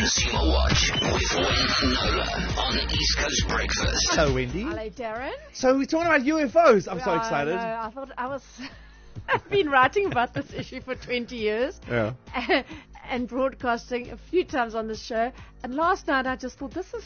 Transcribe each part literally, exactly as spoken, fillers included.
Consumer Watch with Wendy Nola on East Coast Breakfast. Hello, Wendy. Hello, Darren. So we're talking about U F Os. I'm so Oh, excited. no, I thought I was. I've been writing about this issue for twenty years. Yeah. And broadcasting a few times on the show. And last night I just thought, this is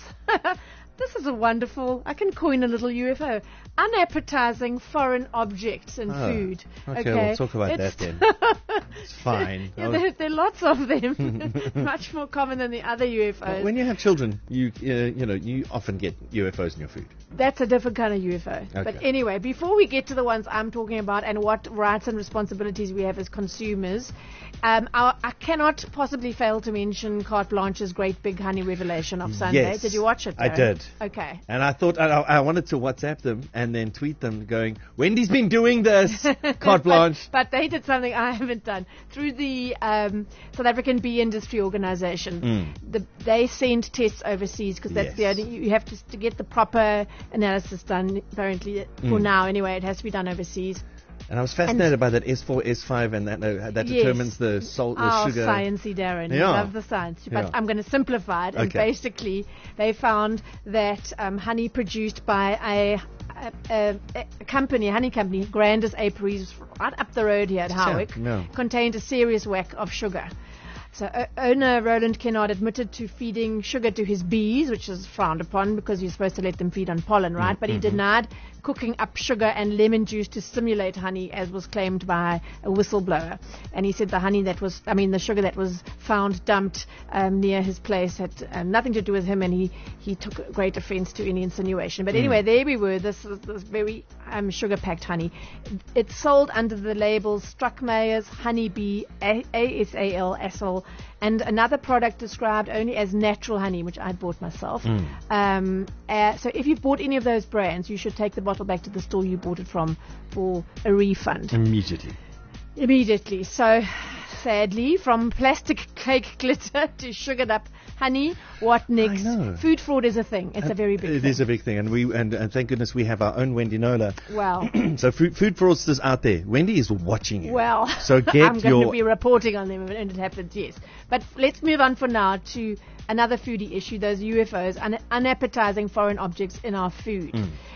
this is a wonderful, I can coin a little U F O. Unappetizing foreign objects in Oh, food. okay, Okay, we'll talk about It's- that then. It's fine. Yeah, Oh. there, there are lots of them. Much more common than the other U F Os. But when you have children, you uh, you know you often get U F Os in your food. That's a different kind of U F O. But Okay. anyway, before we get to the ones I'm talking about and what rights and responsibilities we have as consumers, um, I, I cannot possibly fail to mention Carte Blanche's great big honey revelation of Sunday. Yes, Did you watch it, I Darren? did. Okay. And I thought I, I wanted to WhatsApp them and then tweet them, going, "Wendy's been doing this, Carte Blanche." But, but they did something I haven't done. Through the um, South African Bee Industry Organisation, Mm. the, they send tests overseas because that's Yes. the only, you have to, to get the proper analysis done, apparently, for Mm. now anyway. It has to be done overseas. And I was fascinated by that S four, S five, and that uh, that Yes. determines the salt, the Oh, sugar. sciencey, Darren. You Yeah. love the science. But Yeah. I'm going to simplify it. And Okay. basically, they found that um, honey produced by a, a, a, a company, a honey company, Grandis Apiaries, right up the road here at Howick, yeah. contained a serious whack of sugar. So uh, owner Roland Kennard admitted to feeding sugar to his bees, which is frowned upon because you're supposed to let them feed on pollen, right? But he denied cooking up sugar and lemon juice to simulate honey, as was claimed by a whistleblower. And he said the honey that was, I mean, the sugar that was found dumped um, near his place had uh, nothing to do with him, and he, he took great offense to any insinuation. But anyway, there we were, this, this very um, sugar-packed honey. It's sold under the labels Struckmeyer's Honeybee, A S A L, Assel, and another product described only as natural honey, which I bought myself. Um, uh, so if you've bought any of those brands, you should take the bottle back to the store you bought it from for a refund. Immediately. Immediately. So, sadly, from plastic cake glitter to sugared up honey, what next? know. Food fraud is a thing. It's a very big It thing. is a big thing, and we and, and thank goodness we have our own Wendy Nola. Well, So food, food fraudsters out there, Wendy is watching you. well. So get I'm going your to be reporting on them when it happens, yes. But let's move on for now to another foodie issue, those U F Os, un- unappetizing foreign objects in our food.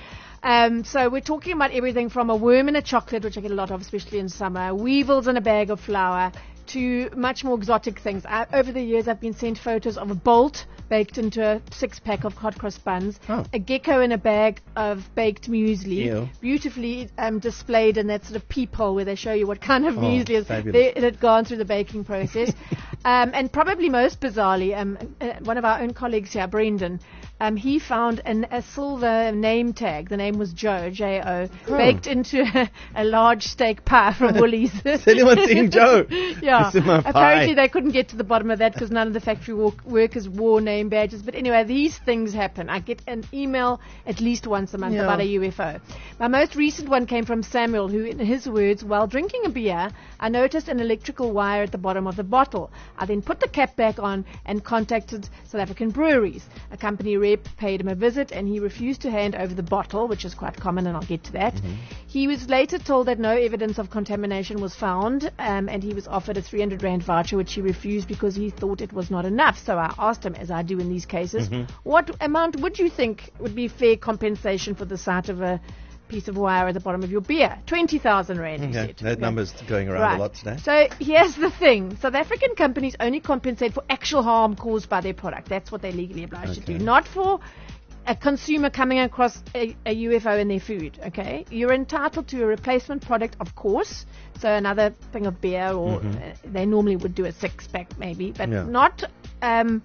Um, so we're talking about everything from a worm in a chocolate, which I get a lot of, especially in summer, weevils in a bag of flour, to much more exotic things. I, over the years, I've been sent photos of a bolt baked into a six-pack of hot cross buns, Oh. a gecko in a bag of baked muesli, Ew. beautifully um, displayed in that sort of peephole where they show you what kind of Oh, muesli is. fabulous. They, it had gone through the baking process. um, and probably most bizarrely, um, uh, one of our own colleagues here, Brendan, um, he found an, a silver name tag. The name was Joe, J O, Oh. baked into a, a large steak pie from Woolies. Has anyone seen Joe? Yeah. It's in my Apparently pie. they couldn't get to the bottom of that because none of the factory work- workers wore name badges. But anyway, these things happen. I get an email at least once a month Yeah. about a U F O. My most recent one came from Samuel, who, in his words, while drinking a beer, I noticed an electrical wire at the bottom of the bottle. I then put the cap back on and contacted South African breweries. A company rep paid him a visit, and he refused to hand over the bottle, which is quite common, and I'll get to that. He was later told that no evidence of contamination was found, um, and he was offered a three hundred rand voucher, which he refused because he thought it was not enough. So I asked him, as I do in these cases, what amount would you think would be fair compensation for the sight of a piece of wire at the bottom of your beer? twenty thousand rand, he Okay, said. that Okay. number's going around Right. a lot today. So here's the thing. South African companies only compensate for actual harm caused by their product. That's what they're legally obliged Okay. to do. Not for a consumer coming across a, a U F O in their food, okay? You're entitled to a replacement product, of course. So another thing of beer, or uh, they normally would do a six-pack maybe, but Yeah. not um,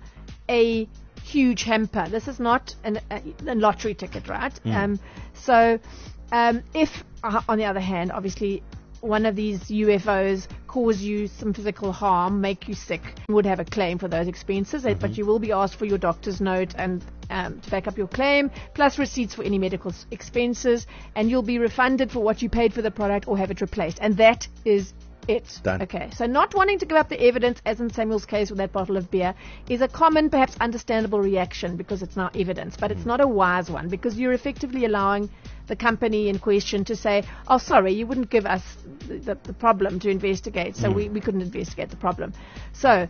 a huge hamper. This is not an, a, a lottery ticket, right? Um, so um, if, uh, on the other hand, obviously one of these U F Os cause you some physical harm, make you sick, you would have a claim for those expenses, uh, but you will be asked for your doctor's note and um, to back up your claim, plus receipts for any medical s- expenses, and you'll be refunded for what you paid for the product or have it replaced. And that is it. Done. Okay, so not wanting to give up the evidence, as in Samuel's case with that bottle of beer, is a common, perhaps understandable reaction because it's now evidence, but it's not a wise one because you're effectively allowing the company in question to say, oh, sorry, you wouldn't give us the, the, the problem to investigate, so mm. we, we couldn't investigate the problem. So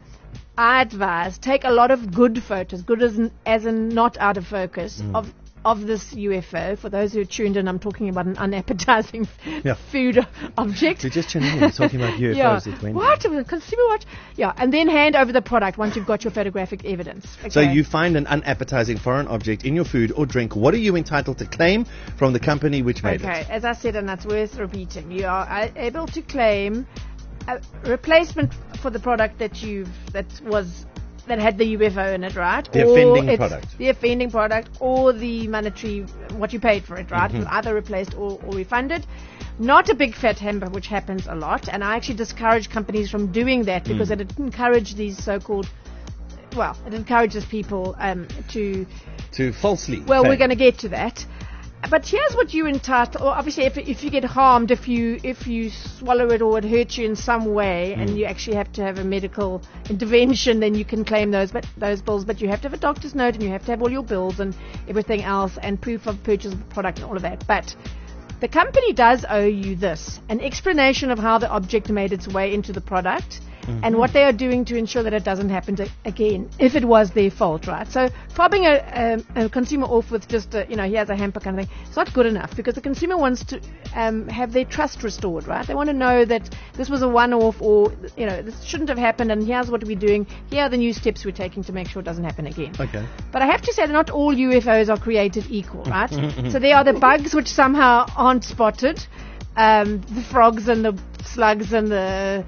I advise, take a lot of good photos, good as in, as in not out of focus, mm. of of this U F O. For those who are tuned in, I'm talking about an unappetizing yeah. food object. We're just tuning in. We're talking about U F Os. Yeah. At Wendy. What? Consumer Watch? Yeah, and then hand over the product once you've got your photographic evidence. Okay. So you find an unappetizing foreign object in your food or drink. What are you entitled to claim from the company which made okay. it? Okay, as I said, and that's worth repeating, you are able to claim a replacement for the product that you've that was that had the U F O in it, right? The or offending it's product. The offending product or the monetary, what you paid for it, right? Mm-hmm. It was either replaced or, or refunded. Not a big fat hamper, which happens a lot. And I actually discourage companies from doing that because mm. it encourages these so-called, well, it encourages people um, to... To falsely. Well, claim. we're going to get to that. But here's what you entitle. Or obviously, if if you get harmed, if you if you swallow it or it hurts you in some way, mm. and you actually have to have a medical intervention, then you can claim those but those bills. But you have to have a doctor's note, and you have to have all your bills and everything else, and proof of purchase of the product and all of that. But the company does owe you this: an explanation of how the object made its way into the product. Mm-hmm. And what they are doing to ensure that it doesn't happen to, again, if it was their fault, right? So fobbing a, a, a consumer off with just, a, you know, he has a hamper kind of thing, it's not good enough because the consumer wants to um, have their trust restored, right? They want to know that this was a one-off or, you know, this shouldn't have happened and here's what we're doing. Here are the new steps we're taking to make sure it doesn't happen again. Okay. But I have to say that not all U F Os are created equal, right? So there are the bugs which somehow aren't spotted, um, the frogs and the slugs and the...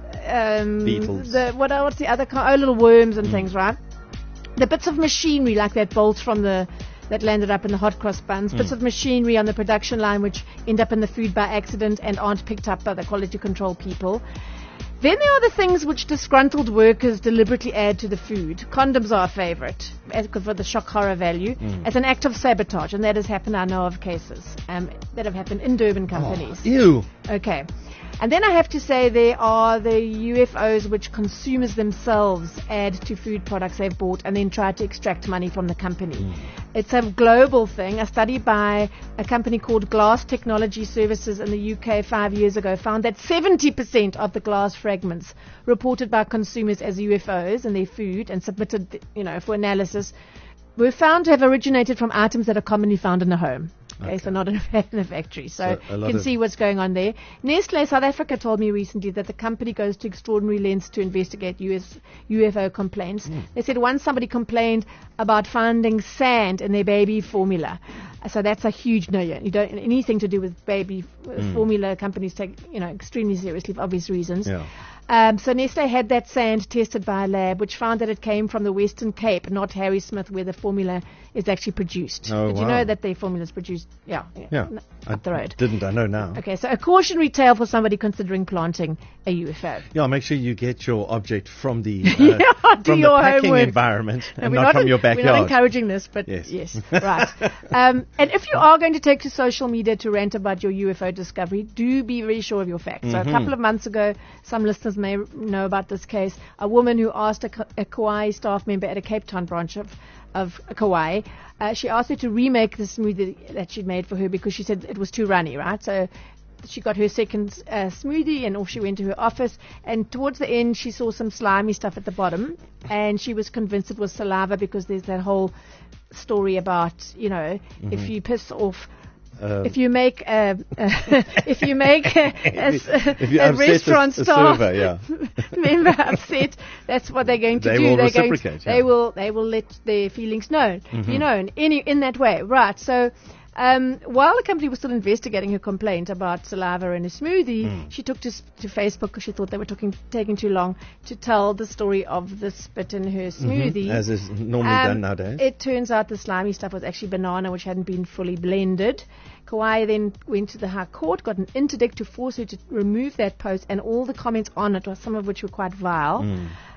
Um, Beetles. The, what, what's the other kind? Oh, little worms and mm. things, right? The bits of machinery, like that bolt from the that landed up in the hot cross buns, mm. bits of machinery on the production line which end up in the food by accident and aren't picked up by the quality control people. Then there are the things which disgruntled workers deliberately add to the food. Condoms are a favorite as, for the shock horror value mm. as an act of sabotage, and that has happened. I know of cases um, that have happened in Durban companies. Oh, ew. Okay. And then I have to say there are the U F Os which consumers themselves add to food products they've bought and then try to extract money from the company. Mm. It's a global thing. A study by a company called Glass Technology Services in the U K five years ago found that seventy percent of the glass fragments reported by consumers as U F Os in their food and submitted, you know, for analysis were found to have originated from items that are commonly found in the home. Okay, okay, so not in a, in a factory. So, so you can see what's going on there. Nestle South Africa told me recently that the company goes to extraordinary lengths to investigate U S, U F O complaints. Mm. They said once somebody complained about finding sand in their baby formula. So that's a huge no. You don't anything to do with baby mm. formula. Companies take you know extremely seriously for obvious reasons. Yeah. Um, so Nestle had that sand tested by a lab, which found that it came from the Western Cape, not Harry Smith, where the formula is actually produced. Oh, Did wow. you know that the formula is produced? Yeah, yeah, n- up the road. Didn't I know now? Okay, so a cautionary tale for somebody considering planting a U F O. Yeah, make sure you get your object from the uh, yeah, from your the packing homework. environment no, and not, not from in, your backyard. We're not encouraging this, but yes, yes right. Um, and if you are going to take to social media to rant about your U F O discovery, do be very sure of your facts. Mm-hmm. So a couple of months ago, some listeners may know about this case. A woman who asked a, a Kauai staff member at a Cape Town branch of, of Kauai, uh, she asked her to remake the smoothie that she'd made for her because she said it was too runny, right? So she got her second uh, smoothie and off she went to her office, and towards the end she saw some slimy stuff at the bottom and she was convinced it was saliva because there's that whole story about, you know, mm-hmm. if you piss off Um, if you make a, uh, if you make a, a, if you a restaurant a, a staff server, yeah. member upset, that's what they're going to they do. Will they're reciprocate, going to, yeah. They will they will let their feelings known, mm-hmm. you know, in any in that way, right? So. Um, while the company was still investigating her complaint about saliva in a smoothie, mm. she took to, to Facebook because she thought they were talking, taking too long to tell the story of the spit in her smoothie. Mm-hmm. As is normally um, done nowadays. It turns out the slimy stuff was actually banana, which hadn't been fully blended. Kauai then went to the High Court, got an interdict to force her to remove that post, and all the comments on it, some of which were quite vile. Mm.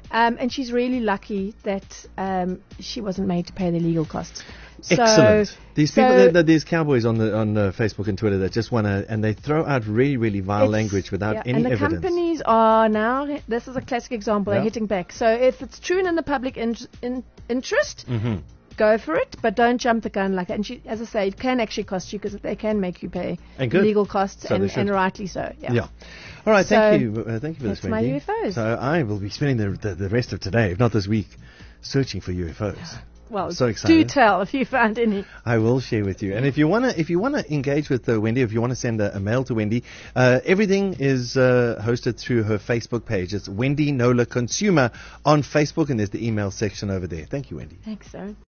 Um, and she's really lucky that um, she wasn't made to pay the legal costs. Excellent. So, These so people, that, that these cowboys on the on uh, Facebook and Twitter that just want to, and they throw out really, really vile it's- language without yeah, any and the evidence. companies are now, this is a classic example, Yeah. they're hitting back. So if it's true and in the public in, in, interest, Mm-hmm. go for it, but don't jump the gun like that. And she, as I say, it can actually cost you because they can make you pay And good. legal costs, So they and, should. and rightly so. Yeah. Yeah. All right. Thank So, you. Uh, thank you for this, that's my Wendy. U F Os. So I will be spending the, the the rest of today, if not this week, searching for U F Os. Well, So do excited. tell if you found any. I will share with you. And if you wanna, if you wanna engage with uh, Wendy, if you wanna send a, a mail to Wendy, uh, everything is uh, hosted through her Facebook page. It's Wendy Knowler Consumer on Facebook, and there's the email section over there. Thank you, Wendy. Thanks, sir.